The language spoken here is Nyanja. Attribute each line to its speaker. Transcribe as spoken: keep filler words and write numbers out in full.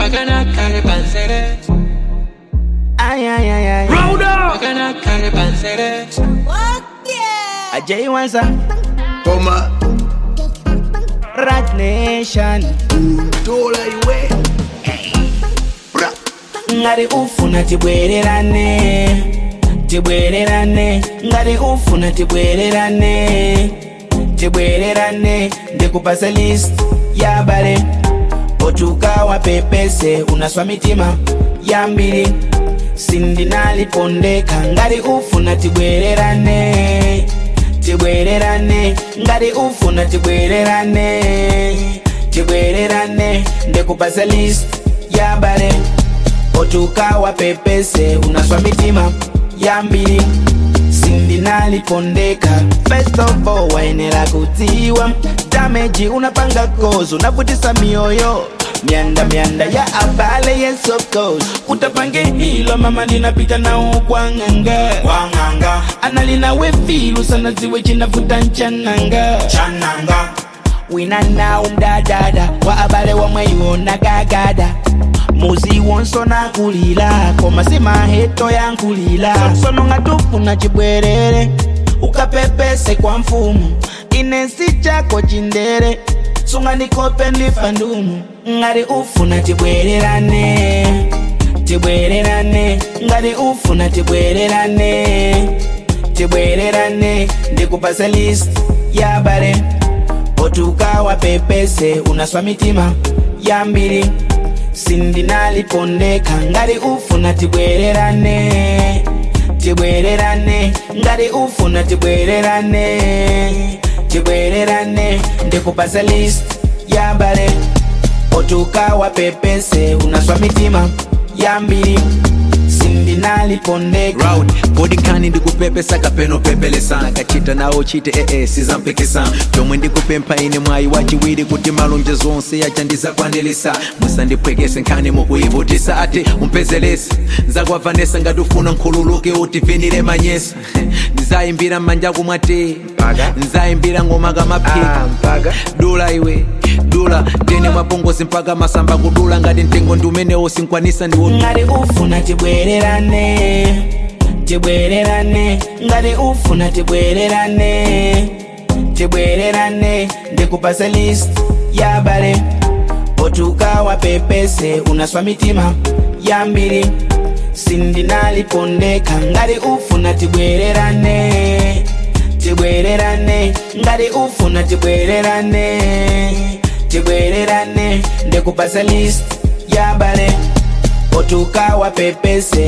Speaker 1: Magana kare pansere.
Speaker 2: Ay, ay, ay, ay.
Speaker 1: Round up. Magana kare pansere.
Speaker 2: Ajay Wansa.
Speaker 3: Toma.
Speaker 2: Rat Nation.
Speaker 3: Dola iwe. Bra.
Speaker 2: Ngari ufuna tibwererane. Tibwererane. Ngari ufuna tibwererane. Tibwererane. Ndikupasa list ya bare. Otuka wa pepese. Unaswa mitima ya mbili. Sindinali pondeka. Ngari ufuna tibwererane. Tibwererane. Ngari ufuna tibwererane. Tibwererane. Ndikupasa list ya bare. Otuka wa pepese. Unaswa mitima ya mbili. Sindinali pondeka. First of all wainera kutiwa. Damage unapanga kozo. Unavutisa mioyo. Mianda mianda ya abale, yes of course. Utapange hilo mama linapita na kwa nganga.
Speaker 4: Kwa nganga.
Speaker 2: Analina we filu sana ziwe china futa nchananga.
Speaker 4: Chananga.
Speaker 2: Wina na umdadada. Wa abale wa mweyo na gagada. Muzi wonso na kulila. Koma sima heto ya nkulila. Sono nga tupu na chibwerere. Ukapepese kwa mfumu. Inesi chako chindere. Sunga nikope nifandumu. Ngari ufuna tibwererane. Tibwererane. Ngari ufuna tibwererane. Tibwererane. Ndikupasa list ya bare. Otuka wa pepese. Unaswa mitima ya mbili. Sindinali pondeka. Ngari ufuna tibwererane. Tibwererane. Ngari ufuna tibwererane. Tibwererane. Ndikupasa list ya bare. Otuka wa pepese. Unaswa mitima ya mbili. Sindinali pondeka.
Speaker 4: Round body kani ndikupepesa kapeno pepelesa kachita nawo chite eh eh sizampekesa chomwe ndikupempha ine mwayi wachiwiri kuti malonje zonse yachandiza kwanelesa musandipwekese nkani mukuyivutisa ati umpezelesa nzakwavanesesa ngati ufuna nkhululuke utivinire manyesa ndizayimbira mmanja kumwati nzayimbira ngoma kamaphika dula iwe dula tene mwapongozi mpaka masamba kudula ngati mtengo ndi umenewo sinkwanisa ndiwo.
Speaker 2: Ngati ufuna tibwererane. Tibwererane. Ngati ufuna tibwererane. Tibwererane. Ndikupasa list ya bare. Otuka wa pepese. Unaswa mitima ya mbili. Sindinali pondeka. Ngati ufuna tibwererane. Tibwererane. Ngati ufuna tibwererane. Tibwererane. Ndikupasa list ya bare. Otuka wa pepese.